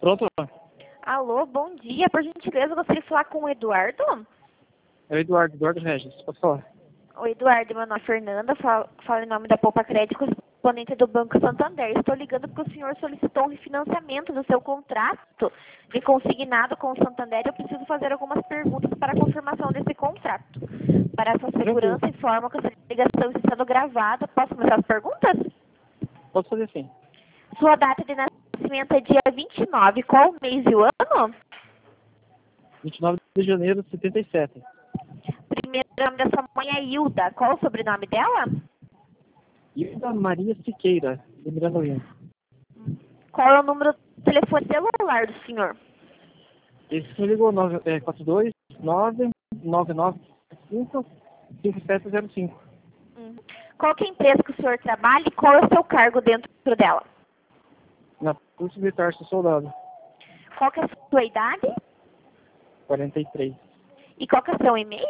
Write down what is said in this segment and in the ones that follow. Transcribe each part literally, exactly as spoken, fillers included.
Pronto? Alô, bom dia. Por gentileza, eu gostaria de falar com o Eduardo. É o Eduardo, Eduardo Regis. Pode falar. Oi, Eduardo. Meu nome é Fernanda. Falo, falo em nome da Poupa Crédito, correspondente do Banco Santander. Estou ligando porque o senhor solicitou um refinanciamento do seu contrato de consignado com o Santander. Eu preciso fazer algumas perguntas para a confirmação desse contrato. Para a sua segurança, informo que essa ligação está sendo gravada. Posso começar as perguntas? Pode fazer sim. Sua data de nascimento é dia vinte e nove. Qual o mês e o ano? vinte e nove de janeiro de setenta e sete. Primeiro nome da sua mãe é Hilda. Qual o sobrenome dela? Hilda Maria Siqueira, de Mirandolina. Qual é o número do telefone celular do senhor? Esse senhor ligou nove, é, quatro dois nove nove nove cinco cinco sete zero cinco. Hum. Qual que é a empresa que o senhor trabalha e qual é o seu cargo dentro dela? Na Polícia Militar, sou soldado. Qual que é a sua idade? quarenta e três. E qual que é o seu e-mail?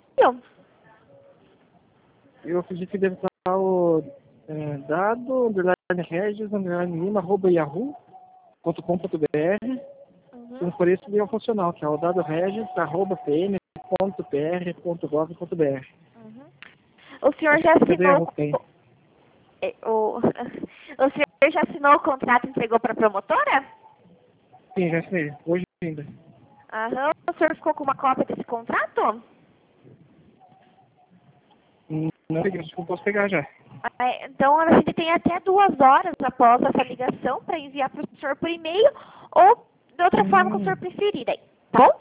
Eu acredito que deve estar o é, dado, underline regis, underline lima, arroba yahoo ponto com ponto br. Uhum. Se não for esse, é o funcional, que é o dado regis, arroba pm ponto pr ponto gov ponto br. Uhum. O senhor já assinou o, o, o senhor já assinou o contrato e entregou para a promotora? Sim, já assinei. Hoje ainda. Aham. O senhor ficou com uma cópia desse contrato? Não peguei, acho que eu posso pegar já. É, então a gente tem até duas horas após essa ligação para enviar para o senhor por e-mail ou de outra hum. forma que o senhor preferir aí, tá bom?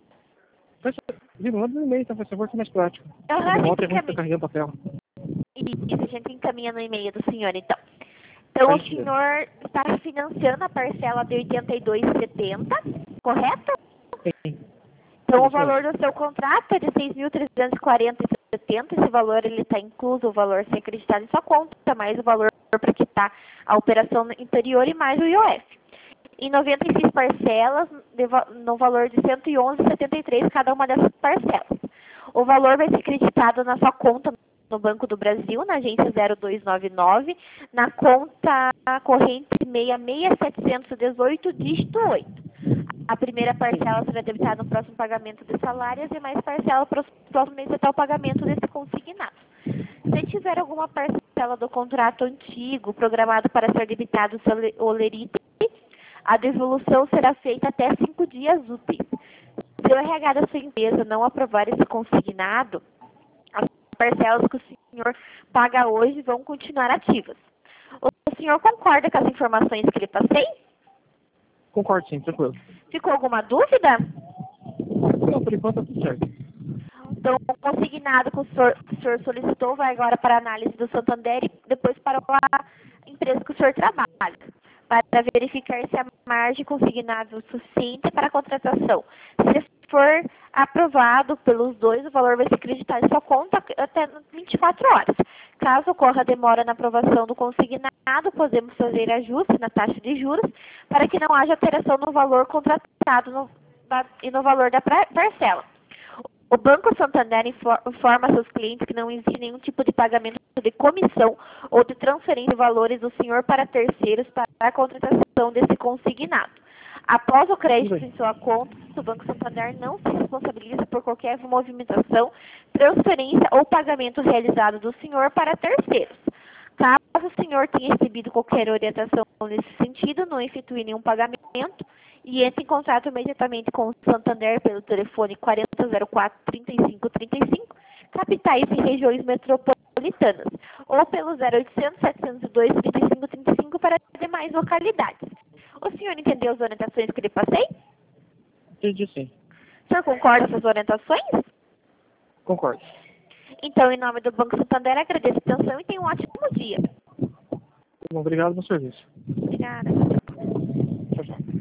Me manda um e-mail, tá? Por favor, que é mais prático. Aham, De a volta gente é ruim ficar encaminha. carregando papel. Isso, a gente encaminha no e-mail do senhor, então. Então, o senhor está financiando a parcela de oitenta e dois reais e setenta centavos, correto? Sim. Então, o valor do seu contrato é de seis mil trezentos e quarenta reais e setenta centavos. Esse valor ele está incluso o valor ser acreditado em sua conta, mais o valor para quitar a operação interior e mais o I O F. Em noventa e seis parcelas, no valor de cento e onze reais e setenta e três centavos cada uma dessas parcelas. O valor vai ser acreditado na sua conta no Banco do Brasil, na agência zero dois nove nove, na conta corrente seis seis setecentos e dezoito, dígito oito. A primeira parcela será debitada no próximo pagamento de salários e mais parcela para os próximos meses até o pagamento desse consignado. Se tiver alguma parcela do contrato antigo programado para ser debitado o lerite, a devolução será feita até cinco dias úteis. Se o R H da sua empresa não aprovar esse consignado, as parcelas que o senhor paga hoje vão continuar ativas. O senhor concorda com as informações que lhe passei? Concordo, sim, tranquilo. Ficou alguma dúvida? Não, por enquanto tá tudo certo. Então, o consignado que o senhor, que o senhor solicitou vai agora para a análise do Santander e depois para a empresa que o senhor trabalha, para verificar se a margem consignável é suficiente para a contratação. Se for aprovado pelos dois, o valor vai ser acreditado em sua conta até vinte e quatro horas. Caso ocorra demora na aprovação do consignado, podemos fazer ajuste na taxa de juros para que não haja alteração no valor contratado no, e no valor da parcela. O Banco Santander informa seus clientes que não existe nenhum tipo de pagamento de comissão ou de transferência de valores do senhor para terceiros para a contratação desse consignado. Após o crédito em sua conta, o Banco Santander não se responsabiliza por qualquer movimentação, transferência ou pagamento realizado do senhor para terceiros. Caso o senhor tenha recebido qualquer orientação nesse sentido, não efetue nenhum pagamento e entre em contato imediatamente com o Santander pelo telefone quarenta zero quatro, trinta e cinco trinta e cinco, capitais e regiões metropolitanas, ou pelo zero oitocentos, setecentos e dois, trinta e cinco trinta e cinco para demais localidades. O senhor entendeu as orientações que lhe passei? Entendi, sim. O senhor concorda com as orientações? Concordo. Então, em nome do Banco Santander, agradeço a atenção e tenha um ótimo dia. Obrigado pelo serviço. Obrigada. Tchau, tchau.